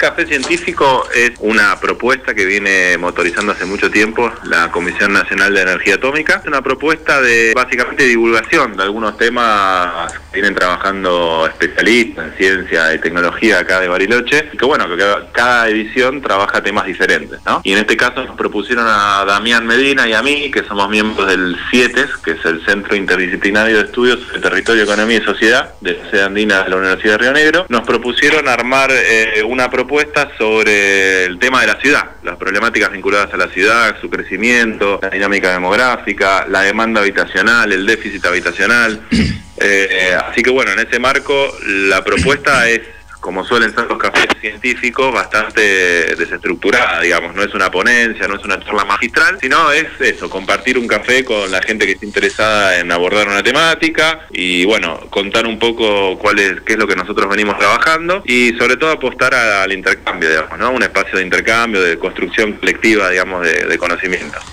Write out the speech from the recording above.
café científico es una propuesta que viene motorizando hace mucho tiempo la Comisión Nacional de Energía Atómica. Es una propuesta de básicamente divulgación de algunos temas que vienen trabajando especialistas en ciencia y tecnología acá de Bariloche, que bueno, que cada edición trabaja temas diferentes, ¿no? Y en este caso nos propusieron a Damián Medina y a mí, que somos miembros del CIETES, que es el Centro Interdisciplinario de Estudios de Territorio, Economía y Sociedad de la sede andina de la Universidad de Río Negro. Nos propusieron armar una propuesta sobre el tema de la ciudad, las problemáticas vinculadas a la ciudad, su crecimiento, la dinámica demográfica, la demanda habitacional, el déficit habitacional. Así que bueno, en ese marco la propuesta es, como suelen ser los cafés científicos, bastante desestructurada, digamos. No es una ponencia, no es una charla magistral, sino es eso, compartir un café con la gente que esté interesada en abordar una temática y, bueno, contar un poco qué es lo que nosotros venimos trabajando y, sobre todo, apostar al intercambio, digamos, ¿no? Un espacio de intercambio, de construcción colectiva, digamos, de conocimiento.